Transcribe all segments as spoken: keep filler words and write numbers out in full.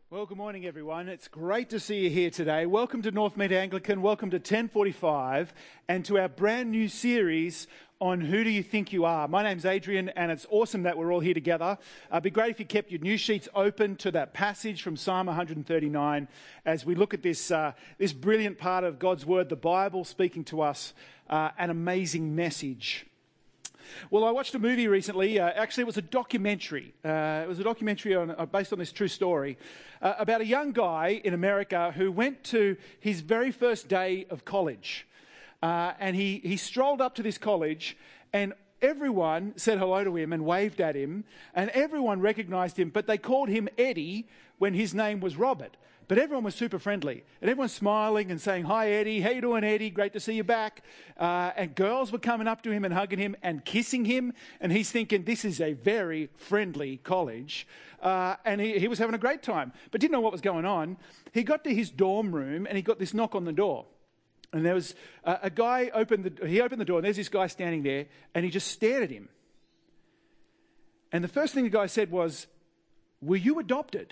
Well, good morning, everyone. It's great to see you here today. Welcome to Northmead Anglican. Welcome to ten forty-five and to our brand new series on Who Do You Think You Are? My name's Adrian, and it's awesome that we're all here together. Uh, it'd be great if you kept your news sheets open to that passage from Psalm one thirty-nine as we look at this, uh, this brilliant part of God's Word, the Bible, speaking to us uh, an amazing message. Well, I watched a movie recently. Uh, actually, it was a documentary. Uh, it was a documentary on, uh, based on this true story uh, about a young guy in America who went to his very first day of college. Uh, and he, he strolled up to this college, and everyone said hello to him and waved at him, and everyone recognized him, but they called him Eddie when his name was Robert. But everyone was super friendly, and everyone's smiling and saying, "Hi, Eddie. How you doing, Eddie? Great to see you back." Uh, and girls were coming up to him and hugging him and kissing him, and he's thinking, this is a very friendly college. Uh, and he, he was having a great time, but didn't know what was going on. He got to his dorm room, and he got this knock on the door. And there was a, a guy, opened the, he opened the door, and there's this guy standing there, and he just stared at him. And the first thing the guy said was, "Were you adopted?"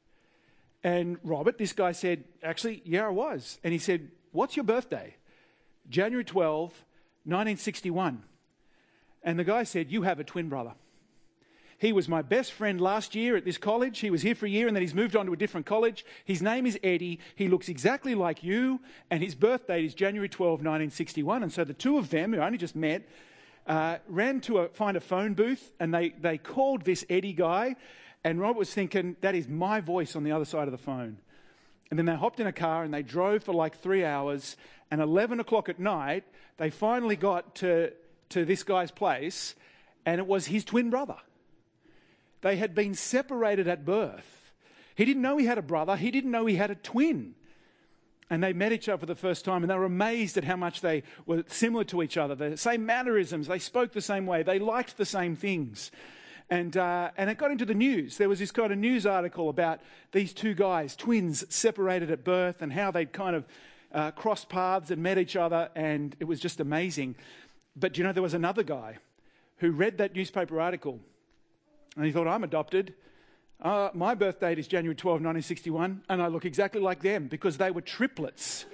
And Robert, this guy said, "Actually, yeah, I was." And he said, "What's your birthday?" "January twelfth, nineteen sixty-one. And the guy said, "You have a twin brother. He was my best friend last year at this college. He was here for a year and then he's moved on to a different college. His name is Eddie. He looks exactly like you. And his birthday is January twelfth, nineteen sixty-one. And so the two of them, who only just met, uh, ran to a, find a phone booth, and they, they called this Eddie guy. And Robert was thinking, that is my voice on the other side of the phone. And then they hopped in a car and they drove for like three hours. And eleven o'clock at night, they finally got to, to this guy's place, and it was his twin brother. They had been separated at birth. He didn't know he had a brother. He didn't know he had a twin. And they met each other for the first time, and they were amazed at how much they were similar to each other. The same mannerisms. They spoke the same way. They liked the same things. And uh, and it got into the news. There was this kind of news article about these two guys, twins, separated at birth, and how they'd kind of uh, crossed paths and met each other, and it was just amazing. But you know, there was another guy who read that newspaper article, and he thought, "I'm adopted. Uh, my birth date is January twelfth, nineteen sixty-one, and I look exactly like them," because they were triplets,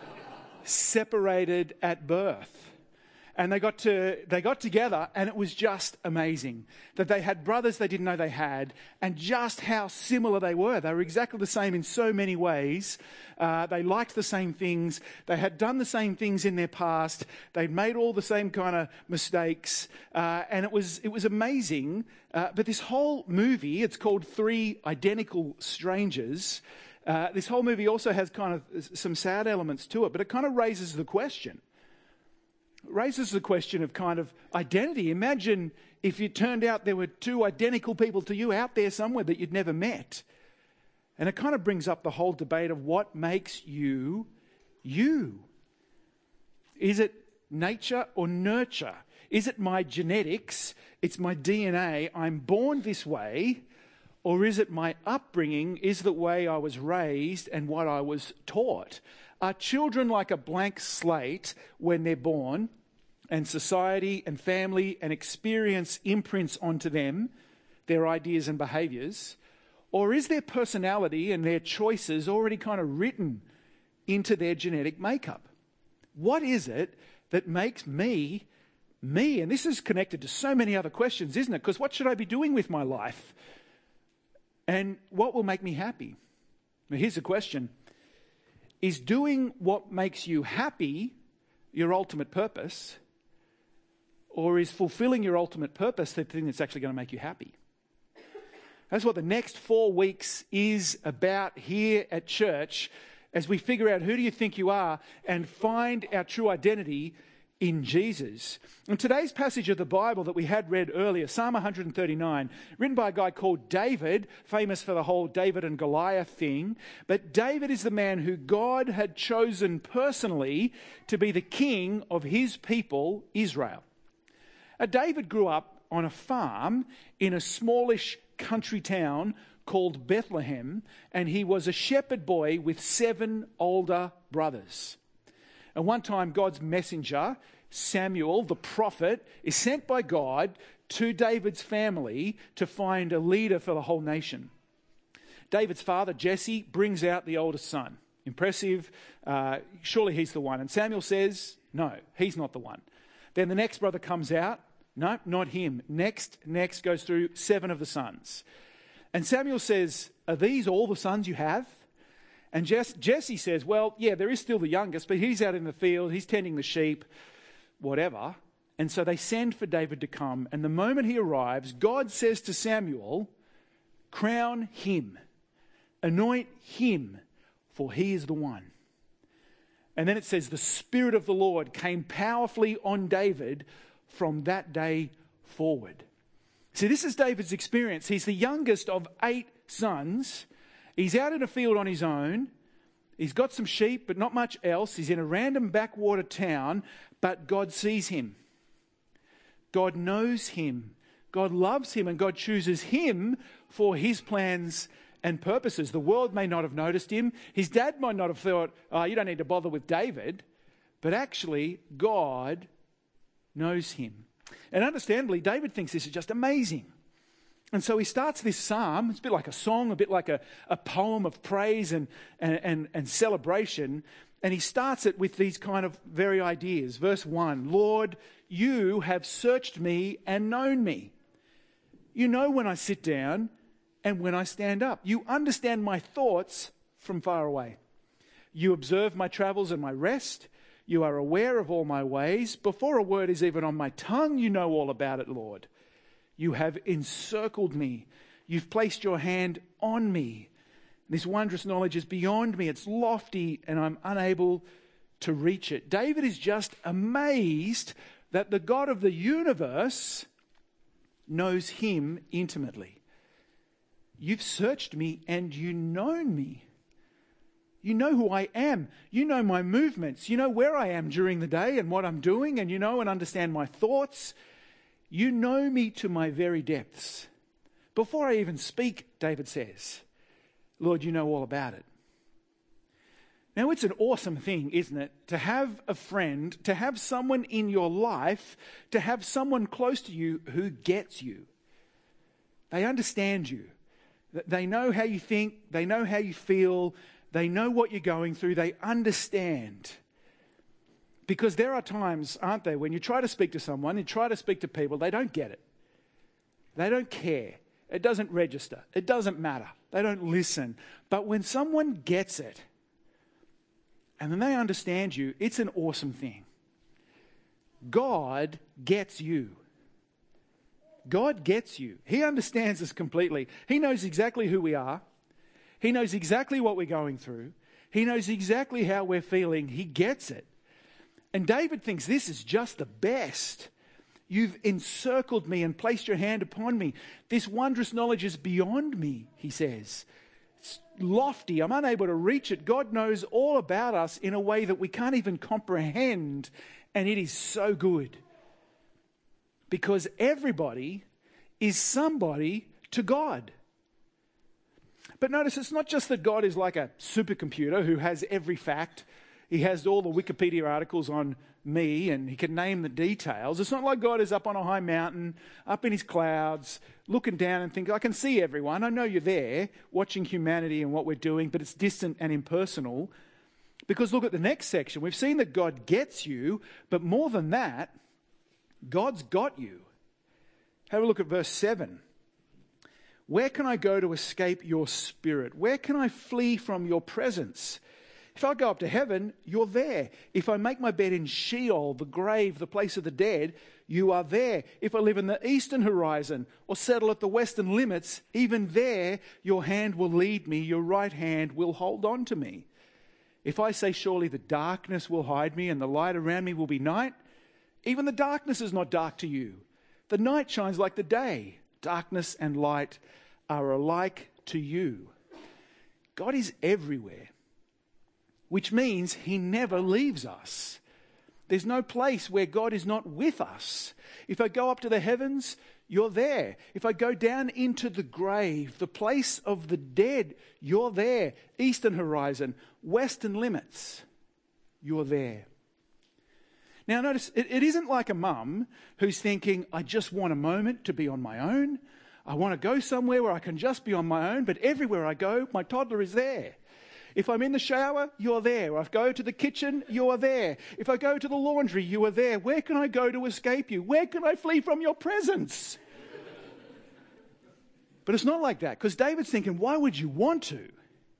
separated at birth. And they got to they got together, and it was just amazing that they had brothers they didn't know they had, and just how similar they were. They were exactly the same in so many ways. Uh, they liked the same things. They had done the same things in their past. They'd made all the same kind of mistakes, uh, and it was it was amazing. Uh, but this whole movie, it's called Three Identical Strangers. Uh, this whole movie also has kind of some sad elements to it, but it kind of raises the question. raises the question of kind of identity. Imagine if it turned out there were two identical people to you out there somewhere that you'd never met. And it kind of brings up the whole debate of what makes you, you. Is it nature or nurture? Is it my genetics? It's my D N A. I'm born this way. Or is it my upbringing? Is the way I was raised and what I was taught? Are children like a blank slate when they're born, and society and family and experience imprints onto them, their ideas and behaviours? Or is their personality and their choices already kind of written into their genetic makeup? What is it that makes me, me? And this is connected to so many other questions, isn't it? Because what should I be doing with my life? And what will make me happy? Now, here's the question. Is doing what makes you happy your ultimate purpose? Or is fulfilling your ultimate purpose the thing that's actually going to make you happy? That's what the next four weeks is about here at church, as we figure out who do you think you are and find our true identity in Jesus. And today's passage of the Bible that we had read earlier, Psalm one thirty-nine, written by a guy called David, famous for the whole David and Goliath thing. But David is the man who God had chosen personally to be the king of his people, Israel. Now, David grew up on a farm in a smallish country town called Bethlehem, and he was a shepherd boy with seven older brothers. And one time, God's messenger, Samuel, the prophet, is sent by God to David's family to find a leader for the whole nation. David's father, Jesse, brings out the oldest son. Impressive. Uh, surely he's the one. And Samuel says, no, he's not the one. Then the next brother comes out. No, not him. Next, next goes through seven of the sons. And Samuel says, are these all the sons you have? And Jess, Jesse says, well, yeah, there is still the youngest, but he's out in the field, he's tending the sheep, whatever. And so they send for David to come. And the moment he arrives, God says to Samuel, crown him, anoint him, for he is the one. And then it says, the Spirit of the Lord came powerfully on David from that day forward. See, this is David's experience. He's the youngest of eight sons. He's out in a field on his own. He's got some sheep, but not much else. He's in a random backwater town, but God sees him. God knows him. God loves him, and God chooses him for his plans and purposes. The world may not have noticed him. His dad might not have thought, oh, you don't need to bother with David. But actually, God knows him. And understandably, David thinks this is just amazing. And so he starts this psalm. It's a bit like a song, a bit like a, a poem of praise and, and, and, and celebration. And he starts it with these kind of very ideas. Verse one, Lord, you have searched me and known me. You know when I sit down and when I stand up. You understand my thoughts from far away. You observe my travels and my rest. You are aware of all my ways. Before a word is even on my tongue, you know all about it, Lord. You have encircled me. You've placed your hand on me. This wondrous knowledge is beyond me. It's lofty and I'm unable to reach it. David is just amazed that the God of the universe knows him intimately. You've searched me and you know me. You know who I am. You know my movements. You know where I am during the day and what I'm doing, and you know and understand my thoughts. You know me to my very depths. Before I even speak, David says, Lord, you know all about it. Now, it's an awesome thing, isn't it? To have a friend, to have someone in your life, to have someone close to you who gets you. They understand you. They know how you think. They know how you feel. They know what you're going through. They understand. Because there are times, aren't there, when you try to speak to someone, you try to speak to people, they don't get it. They don't care. It doesn't register. It doesn't matter. They don't listen. But when someone gets it, and then they understand you, it's an awesome thing. God gets you. God gets you. He understands us completely. He knows exactly who we are. He knows exactly what we're going through. He knows exactly how we're feeling. He gets it. And David thinks this is just the best. You've encircled me and placed your hand upon me. This wondrous knowledge is beyond me, he says. It's lofty. I'm unable to reach it. God knows all about us in a way that we can't even comprehend. And it is so good. Because everybody is somebody to God. But notice, it's not just that God is like a supercomputer who has every fact. He has all the Wikipedia articles on me and he can name the details. It's not like God is up on a high mountain, up in his clouds, looking down and thinking, I can see everyone. I know you're there watching humanity and what we're doing, but it's distant and impersonal. Because look at the next section. We've seen that God gets you, but more than that, God's got you. Have a look at verse seven. Where can I go to escape your spirit? Where can I flee from your presence? If I go up to heaven, you're there. If I make my bed in Sheol, the grave, the place of the dead, you are there. If I live in the eastern horizon or settle at the western limits, even there your hand will lead me, your right hand will hold on to me. If I say surely the darkness will hide me and the light around me will be night, even the darkness is not dark to you. The night shines like the day. Darkness and light are alike to you. God is everywhere, which means he never leaves us. There's no place where God is not with us. If I go up to the heavens, you're there. If I go down into the grave, the place of the dead, you're there. Eastern horizon, western limits, you're there. Now notice, it, it isn't like a mum who's thinking, I just want a moment to be on my own. I want to go somewhere where I can just be on my own, but everywhere I go, my toddler is there. If I'm in the shower, you're there. If I go to the kitchen, you are there. If I go to the laundry, you are there. Where can I go to escape you? Where can I flee from your presence? But it's not like that, because David's thinking, why would you want to?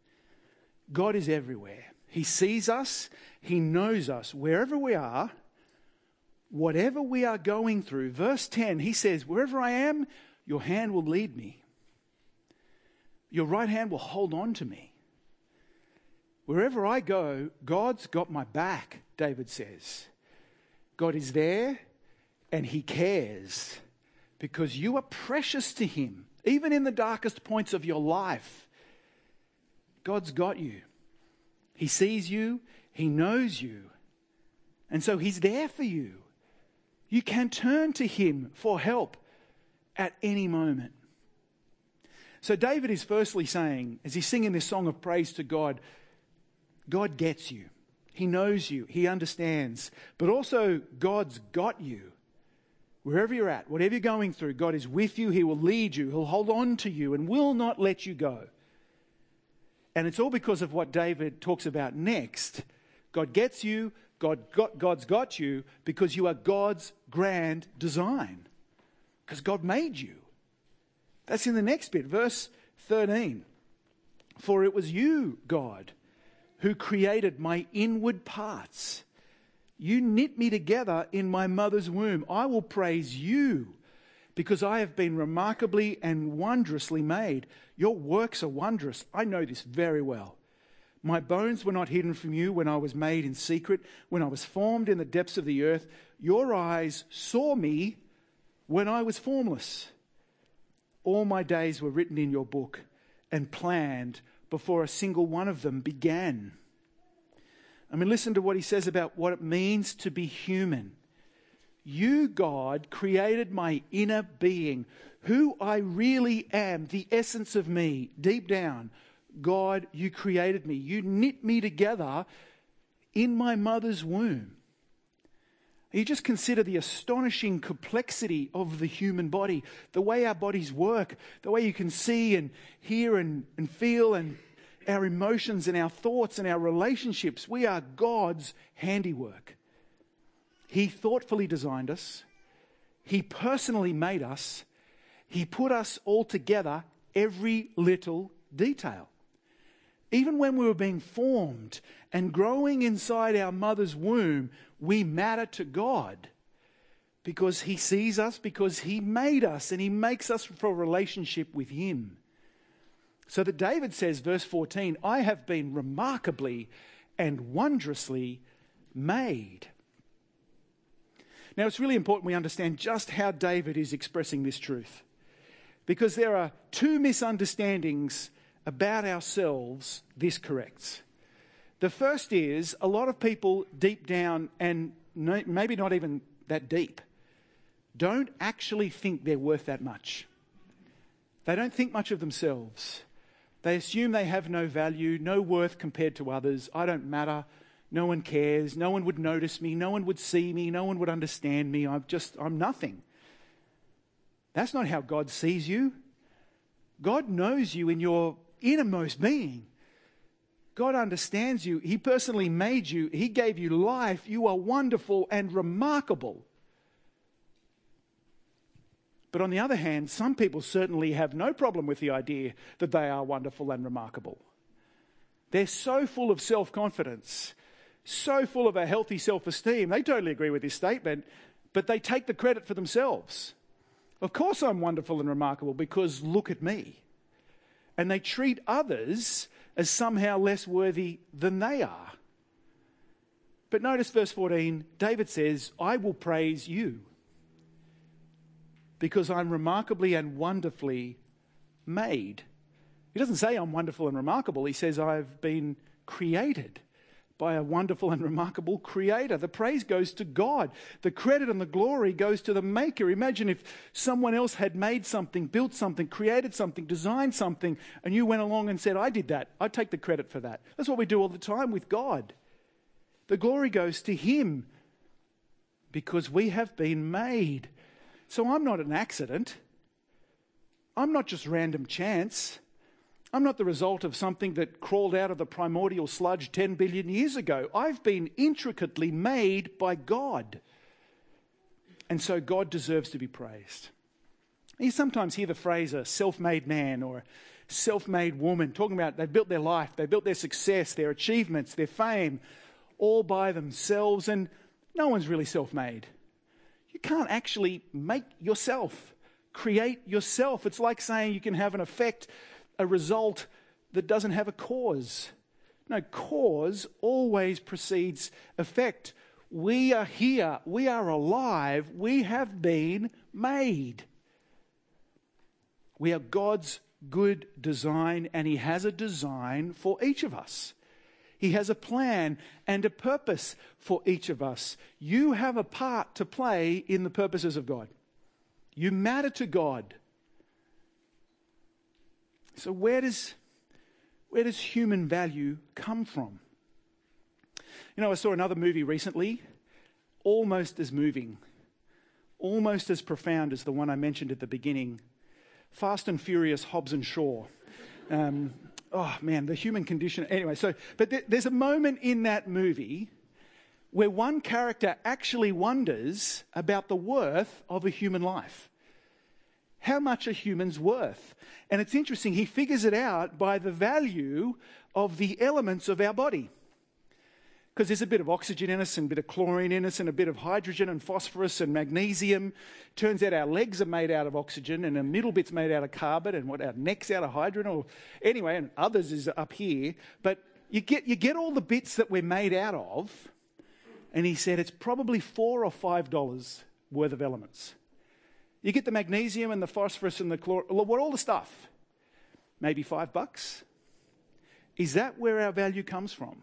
God is everywhere. He sees us. He knows us. Wherever we are, whatever we are going through. Verse ten, he says, wherever I am, your hand will lead me. Your right hand will hold on to me. Wherever I go, God's got my back, David says. God is there and he cares because you are precious to him. Even in the darkest points of your life, God's got you. He sees you. He knows you. And so he's there for you. You can turn to him for help at any moment. So David is firstly saying, as he's singing this song of praise to God, God gets you. He knows you. He understands. But also, God's got you. Wherever you're at, whatever you're going through, God is with you. He will lead you. He'll hold on to you and will not let you go. And it's all because of what David talks about next. God gets you. God got, God's got you because you are God's grand design. Because God made you. That's in the next bit, verse thirteen. For it was you, God, who created my inward parts. You knit me together in my mother's womb. I will praise you because I have been remarkably and wondrously made. Your works are wondrous. I know this very well. My bones were not hidden from you when I was made in secret, when I was formed in the depths of the earth. Your eyes saw me when I was formless. All my days were written in your book and planned before a single one of them began. I mean, listen to what he says about what it means to be human. You, God, created my inner being, who I really am, the essence of me, deep down. God, you created me. You knit me together in my mother's womb. You just consider the astonishing complexity of the human body, the way our bodies work, the way you can see and hear and, and feel, and our emotions and our thoughts and our relationships. We are God's handiwork. He thoughtfully designed us. He personally made us. He put us all together, every little detail. Even when we were being formed and growing inside our mother's womb, we matter to God because he sees us, because he made us, and he makes us for a relationship with him. So that David says, verse fourteen, I have been remarkably and wondrously made. Now, it's really important we understand just how David is expressing this truth, because there are two misunderstandings about ourselves this corrects. The first is a lot of people deep down, and no, maybe not even that deep, don't actually think they're worth that much. They don't think much of themselves. They assume they have no value, no worth compared to others. I don't matter. No one cares. No one would notice me. No one would see me. No one would understand me. I'm just, I'm nothing. That's not how God sees you. God knows you in your innermost being. God understands you. He personally made you. He gave you life. You are wonderful and remarkable. But on the other hand, some people certainly have no problem with the idea that they are wonderful and remarkable. They're so full of self-confidence, so full of a healthy self-esteem. They totally agree with this statement, but they take the credit for themselves. Of course I'm wonderful and remarkable because look at me. And they treat others as somehow less worthy than they are. But notice verse fourteen, David says, I will praise you because I'm remarkably and wonderfully made. He doesn't say I'm wonderful and remarkable. He says I've been created by a wonderful and remarkable creator. The praise goes to God. The credit and the glory goes to the maker. Imagine if someone else had made something, built something, created something, designed something, and you went along and said, I did that. I take the credit for that. That's what we do all the time with God. The glory goes to him because we have been made. So I'm not an accident. I'm not just random chance. I'm not the result of something that crawled out of the primordial sludge ten billion years ago. I've been intricately made by God. And so God deserves to be praised. You sometimes hear the phrase a self-made man or a self-made woman, talking about they've built their life, they've built their success, their achievements, their fame, all by themselves, and no one's really self-made. You can't actually make yourself, create yourself. It's like saying you can have an effect, a result that doesn't have a cause. No, cause always precedes effect. We are here, we are alive, we have been made. We are God's good design, and He has a design for each of us. He has a plan and a purpose for each of us. You have a part to play in the purposes of God. You matter to God. So where does, where does human value come from? You know, I saw another movie recently, almost as moving, almost as profound as the one I mentioned at the beginning. Fast and Furious, Hobbs and Shaw. Um, oh man, the human condition. Anyway, so, but th- there's a moment in that movie where one character actually wonders about the worth of a human life. How much are humans worth? And it's interesting, he figures it out by the value of the elements of our body. Because there's a bit of oxygen in us and a bit of chlorine in us and a bit of hydrogen and phosphorus and magnesium. Turns out our legs are made out of oxygen and the middle bit's made out of carbon and what our neck's out of hydrogen. Or anyway, and others is up here. But you get you get all the bits that we're made out of. And he said it's probably four or five dollars worth of elements. You get the magnesium and the phosphorus and the chlorine, what all the stuff? Maybe five bucks? Is that where our value comes from?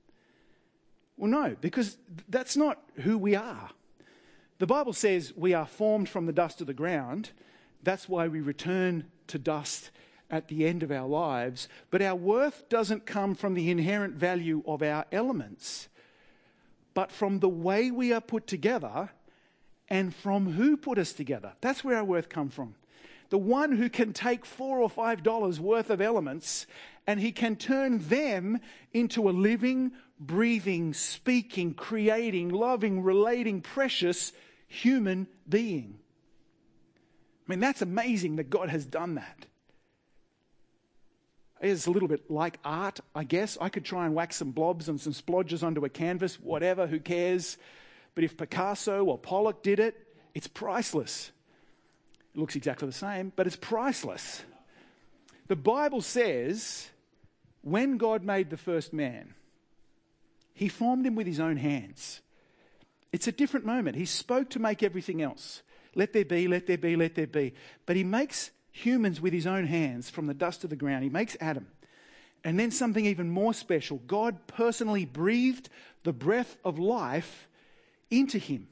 Well, no, because that's not who we are. The Bible says we are formed from the dust of the ground. That's why we return to dust at the end of our lives. But our worth doesn't come from the inherent value of our elements, but from the way we are put together and from who put us together. That's where our worth comes from. The one who can take four or five dollars worth of elements and he can turn them into a living, breathing, speaking, creating, loving, relating, precious human being. I mean, that's amazing that God has done that. It's a little bit like art, I guess. I could try and wax some blobs and some splodges onto a canvas, whatever, who cares? But if Picasso or Pollock did it, it's priceless. It looks exactly the same, but it's priceless. The Bible says when God made the first man, He formed him with His own hands. It's a different moment. He spoke to make everything else. Let there be, let there be, let there be. But He makes humans with His own hands from the dust of the ground. He makes Adam. And then something even more special. God personally breathed the breath of life into him.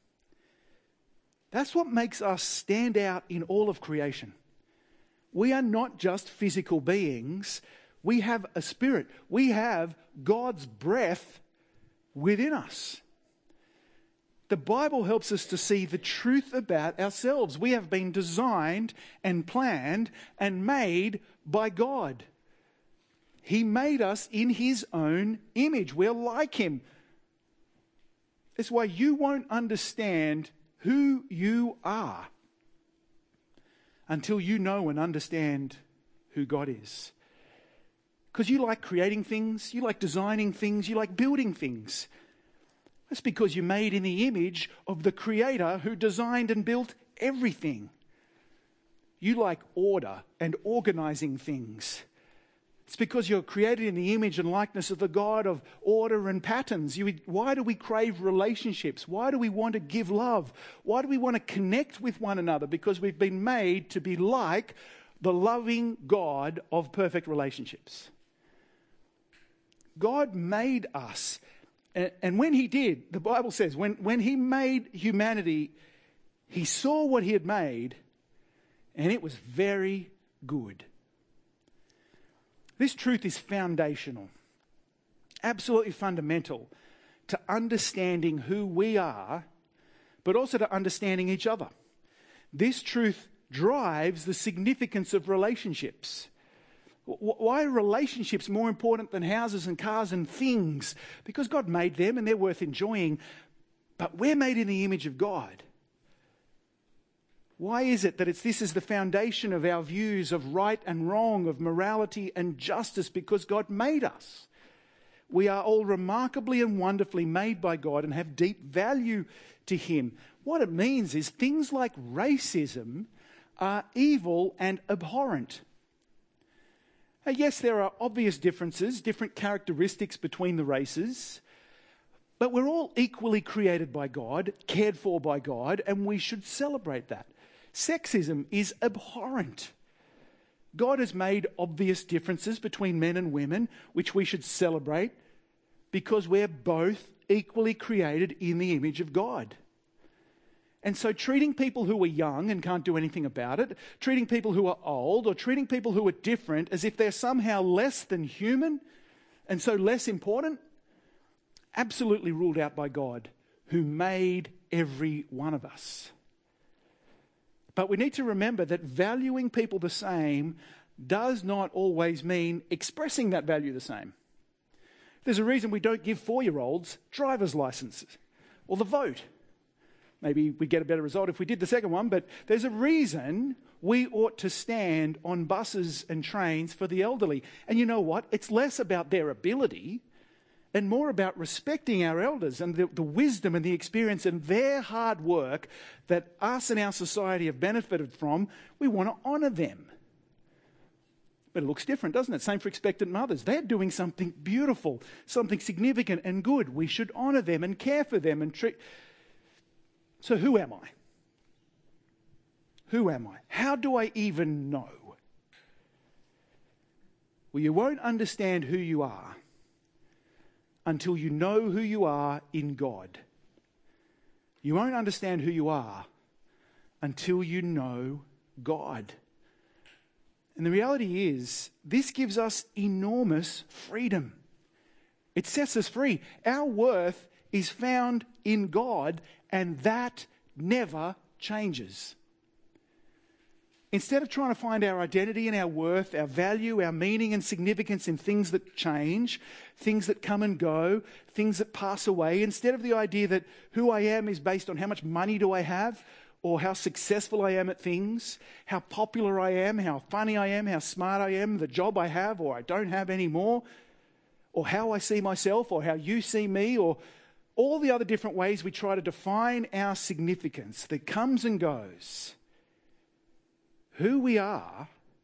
That's what makes us stand out in all of creation. We are not just physical beings. We have a spirit. We have God's breath within us. The Bible helps us to see the truth about ourselves. We have been designed and planned and made by God. He made us in His own image. We're like Him. That's why you won't understand who you are until you know and understand who God is. Because you like creating things, you like designing things, you like building things. That's because you're made in the image of the Creator who designed and built everything. You like order and organizing things. It's because you're created in the image and likeness of the God of order and patterns. You, why do we crave relationships? Why do we want to give love? Why do we want to connect with one another? Because we've been made to be like the loving God of perfect relationships. God made us. And, and when He did, the Bible says, when, when He made humanity, He saw what He had made, and it was very good. This truth is foundational, absolutely fundamental to understanding who we are, but also to understanding each other. This truth drives the significance of relationships. Why are relationships more important than houses and cars and things? Because God made them and they're worth enjoying, but we're made in the image of God. Why is it that it's this is the foundation of our views of right and wrong, of morality and justice? Because God made us. We are all remarkably and wonderfully made by God and have deep value to Him. What it means is things like racism are evil and abhorrent. Now, yes, there are obvious differences, different characteristics between the races, but we're all equally created by God, cared for by God, and we should celebrate that. Sexism is abhorrent. God has made obvious differences between men and women, which we should celebrate because we're both equally created in the image of God. And so treating people who are young and can't do anything about it, treating people who are old, or treating people who are different as if they're somehow less than human and so less important, absolutely ruled out by God, who made every one of us. But we need to remember that valuing people the same does not always mean expressing that value the same. There's a reason we don't give four-year-olds driver's licenses or the vote. Maybe we'd get a better result if we did the second one, but there's a reason we ought to stand on buses and trains for the elderly. And you know what? It's less about their ability and more about respecting our elders and the, the wisdom and the experience and their hard work that us and our society have benefited from. We want to honour them. But it looks different, doesn't it? Same for expectant mothers. They're doing something beautiful, something significant and good. We should honour them and care for them and treat... So who am I? Who am I? How do I even know? Well, you won't understand who you are until you know who you are in God. You won't understand who you are until you know God. And the reality is, this gives us enormous freedom. It sets us free. Our worth is found in God, and that never changes. Instead of trying to find our identity and our worth, our value, our meaning and significance in things that change, things that come and go, things that pass away, instead of the idea that who I am is based on how much money do I have, or how successful I am at things, how popular I am, how funny I am, how smart I am, the job I have or I don't have anymore, or how I see myself, or how you see me, or all the other different ways we try to define our significance that comes and goes. Who we are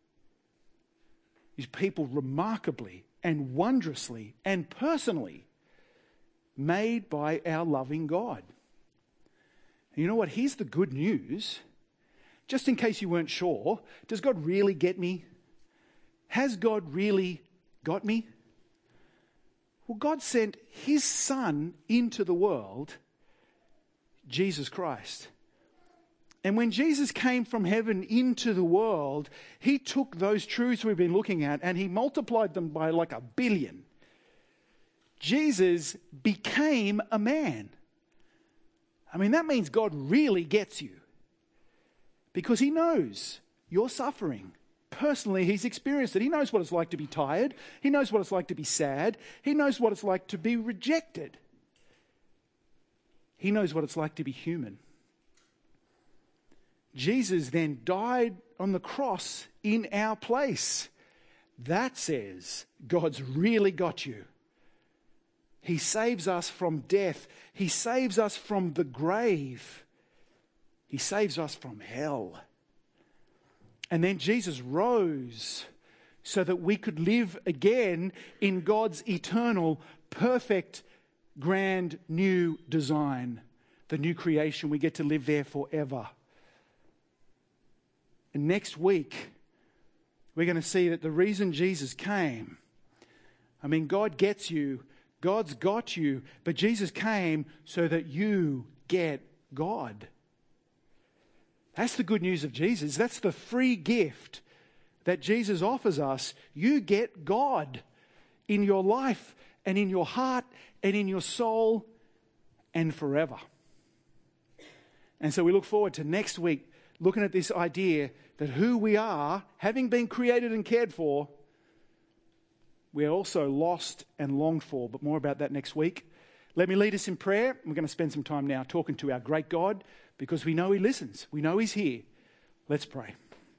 is people remarkably and wondrously and personally made by our loving God. And you know what? Here's the good news. Just in case you weren't sure, does God really get me? Has God really got me? Well, God sent His Son into the world, Jesus Christ. And when Jesus came from heaven into the world, He took those truths we've been looking at and He multiplied them by like a billion. Jesus became a man. I mean, that means God really gets you, because He knows your suffering. Personally, He's experienced it. He knows what it's like to be tired. He knows what it's like to be sad. He knows what it's like to be rejected. He knows what it's like to be human. Jesus then died on the cross in our place. That says God's really got you. He saves us from death. He saves us from the grave. He saves us from hell. And then Jesus rose so that we could live again in God's eternal, perfect, grand new design. The new creation, we get to live there forever. And next week, we're going to see that the reason Jesus came, I mean, God gets you, God's got you, but Jesus came so that you get God. That's the good news of Jesus. That's the free gift that Jesus offers us. You get God in your life and in your heart and in your soul and forever. And so we look forward to next week looking at this idea that who we are, having been created and cared for, we are also lost and longed for. But more about that next week. Let me lead us in prayer. We're going to spend some time now talking to our great God because we know He listens. We know He's here. Let's pray.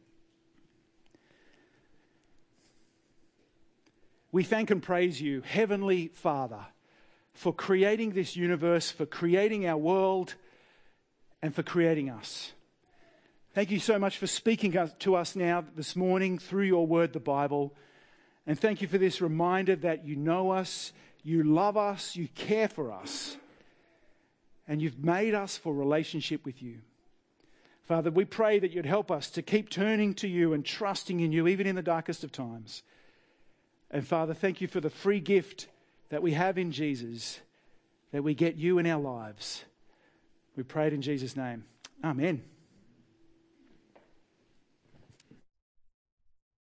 We thank and praise you, Heavenly Father, for creating this universe, for creating our world, and for creating us. Thank you so much for speaking to us now this morning through your word, the Bible. And thank you for this reminder that you know us, you love us, you care for us, and you've made us for relationship with you. Father, we pray that you'd help us to keep turning to you and trusting in you, even in the darkest of times. And Father, thank you for the free gift that we have in Jesus, that we get you in our lives. We pray it in Jesus' name. Amen.